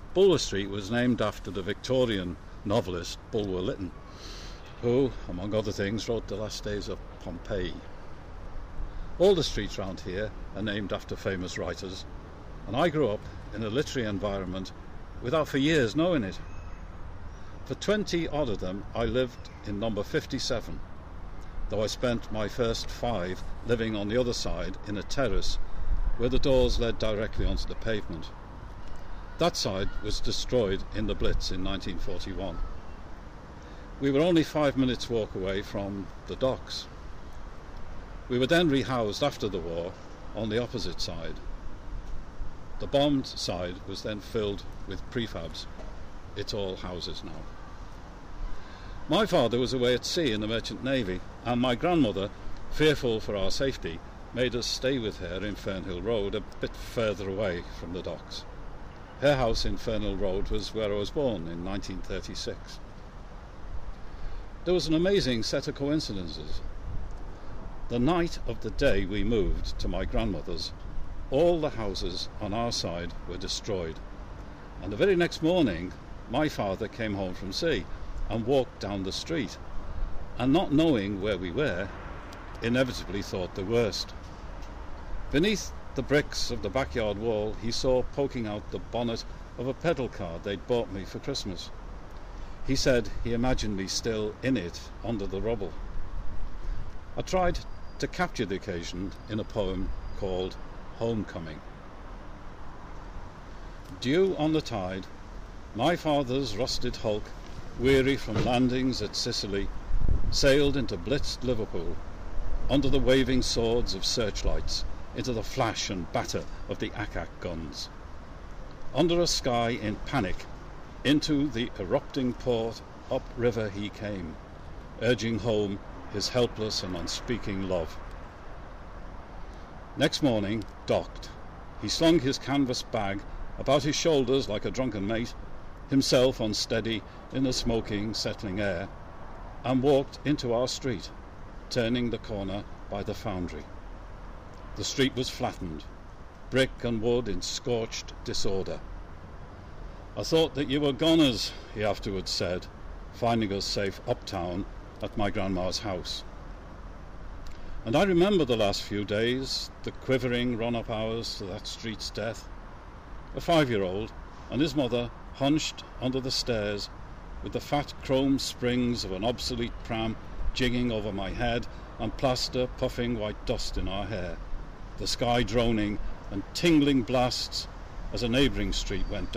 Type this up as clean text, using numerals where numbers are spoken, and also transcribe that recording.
Bulwer Street was named after the Victorian novelist Bulwer Lytton, who, among other things, wrote The Last Days of Pompeii. All the streets round here are named after famous writers, and I grew up in a literary environment without for years knowing it. For 20 odd of them I lived in number 57, though I spent my first 5 living on the other side in a terrace where the doors led directly onto the pavement. That side was destroyed in the Blitz in 1941. We were only 5 minutes' walk away from the docks. We were then rehoused after the war on the opposite side. The bombed side was then filled with prefabs. It's all houses now. My father was away at sea in the Merchant Navy, and my grandmother, fearful for our safety, made us stay with her in Fernhill Road, a bit further away from the docks. Her house in Fernhill Road was where I was born in 1936. There was an amazing set of coincidences. The night of the day we moved to my grandmother's, all the houses on our side were destroyed, and the very next morning my father came home from sea and walked down the street, and not knowing where we were, inevitably thought the worst. Beneath the bricks of the backyard wall he saw poking out the bonnet of a pedal car they'd bought me for Christmas. He said he imagined me still in it under the rubble. I tried to capture the occasion in a poem called Homecoming. Dew on the tide, my father's rusted hulk, weary from landings at Sicily, sailed into blitzed Liverpool, under the waving swords of searchlights, into the flash and batter of the ack-ack guns. Under a sky in panic, into the erupting port upriver he came, urging home his helpless and unspeaking love. Next morning, docked, he slung his canvas bag about his shoulders like a drunken mate, himself unsteady in the smoking, settling air, and walked into our street, turning the corner by the foundry. The street was flattened, brick and wood in scorched disorder. I thought that you were goners, he afterwards said, finding us safe uptown at my grandma's house. And I remember the last few days, the quivering run-up hours to that street's death. A 5-year-old and his mother hunched under the stairs with the fat chrome springs of an obsolete pram jigging over my head and plaster puffing white dust in our hair, the sky droning and tingling blasts as a neighbouring street went